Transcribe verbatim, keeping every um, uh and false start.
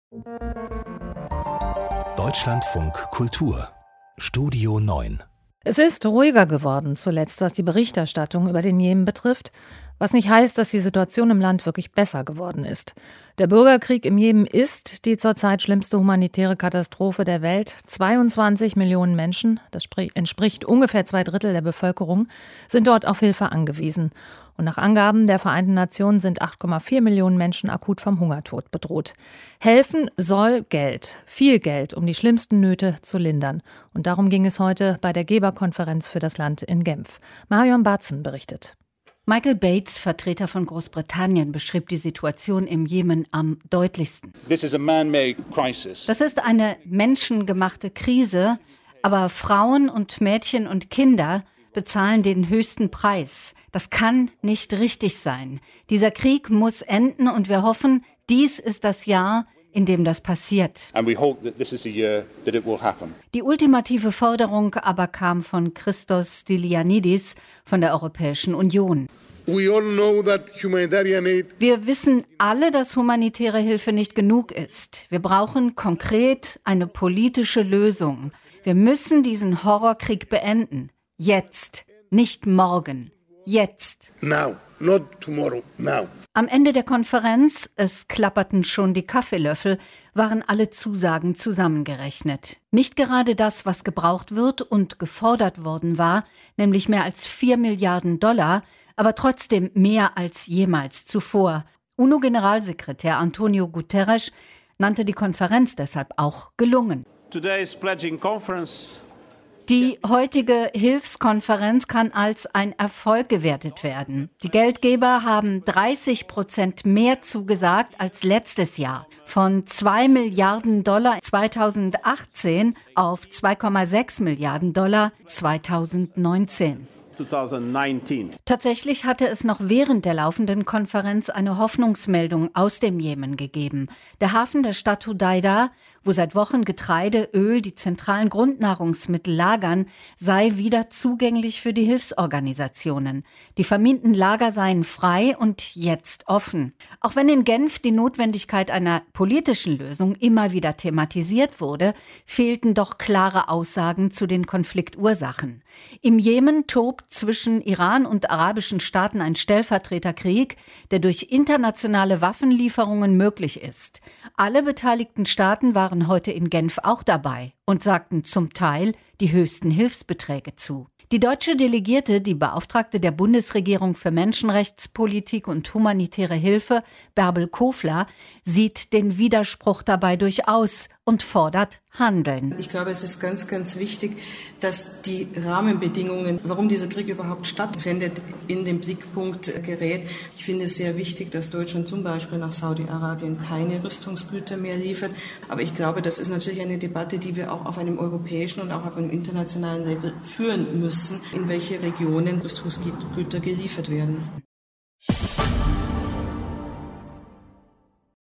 Deutschlandfunk Kultur Studio neun. Es ist ruhiger geworden zuletzt, was die Berichterstattung über den Jemen betrifft, was nicht heißt, dass die Situation im Land wirklich besser geworden ist. Der Bürgerkrieg im Jemen ist die zurzeit schlimmste humanitäre Katastrophe der Welt. zweiundzwanzig Millionen Menschen, das entspricht ungefähr zwei Drittel der Bevölkerung, sind dort auf Hilfe angewiesen. Und nach Angaben der Vereinten Nationen sind acht Komma vier Millionen Menschen akut vom Hungertod bedroht. Helfen soll Geld, viel Geld, um die schlimmsten Nöte zu lindern. Und darum ging es heute bei der Geberkonferenz für das Land in Genf. Marion Barzen berichtet. Michael Bates, Vertreter von Großbritannien, beschrieb die Situation im Jemen am deutlichsten. This is a man-made crisis. Das ist eine menschengemachte Krise, aber Frauen und Mädchen und Kinder bezahlen den höchsten Preis. Das kann nicht richtig sein. Dieser Krieg muss enden und wir hoffen, dies ist das Jahr, in dem das passiert. And we hope that this is the year that it will happen. Die ultimative Forderung aber kam von Christos Stylianidis von der Europäischen Union. We all know that humanitarian aid Wir wissen alle, dass humanitäre Hilfe nicht genug ist. Wir brauchen konkret eine politische Lösung. Wir müssen diesen Horrorkrieg beenden. Jetzt, nicht morgen. Jetzt. now, not tomorrow, now. Am Ende der Konferenz, es klapperten schon die Kaffeelöffel, waren alle Zusagen zusammengerechnet. Nicht gerade das, was gebraucht wird und gefordert worden war, nämlich mehr als vier Milliarden Dollar, aber trotzdem mehr als jemals zuvor. UNO-Generalsekretär Antonio Guterres nannte die Konferenz deshalb auch gelungen. Today's pledging conference Die heutige Hilfskonferenz kann als ein Erfolg gewertet werden. Die Geldgeber haben dreißig Prozent mehr zugesagt als letztes Jahr. Von zwei Milliarden Dollar zweitausendachtzehn auf zwei Komma sechs Milliarden Dollar zweitausendneunzehn. twenty nineteen. Tatsächlich hatte es noch während der laufenden Konferenz eine Hoffnungsmeldung aus dem Jemen gegeben. Der Hafen der Stadt Hodeidah, wo seit Wochen Getreide, Öl, die zentralen Grundnahrungsmittel lagern, sei wieder zugänglich für die Hilfsorganisationen. Die vermienten Lager seien frei und jetzt offen. Auch wenn in Genf die Notwendigkeit einer politischen Lösung immer wieder thematisiert wurde, fehlten doch klare Aussagen zu den Konfliktursachen. Im Jemen tobt zwischen Iran und arabischen Staaten ein Stellvertreterkrieg, der durch internationale Waffenlieferungen möglich ist. Alle beteiligten Staaten waren heute in Genf auch dabei und sagten zum Teil die höchsten Hilfsbeträge zu. Die deutsche Delegierte, die Beauftragte der Bundesregierung für Menschenrechtspolitik und humanitäre Hilfe, Bärbel Kofler, sieht den Widerspruch dabei durchaus und fordert Handeln. Ich glaube, es ist ganz, ganz wichtig, dass die Rahmenbedingungen, warum dieser Krieg überhaupt stattfindet, in den Blickpunkt gerät. Ich finde es sehr wichtig, dass Deutschland zum Beispiel nach Saudi-Arabien keine Rüstungsgüter mehr liefert. Aber ich glaube, das ist natürlich eine Debatte, die wir auch auf einem europäischen und auch auf einem internationalen Level führen müssen, in welche Regionen Rüstungsgüter geliefert werden.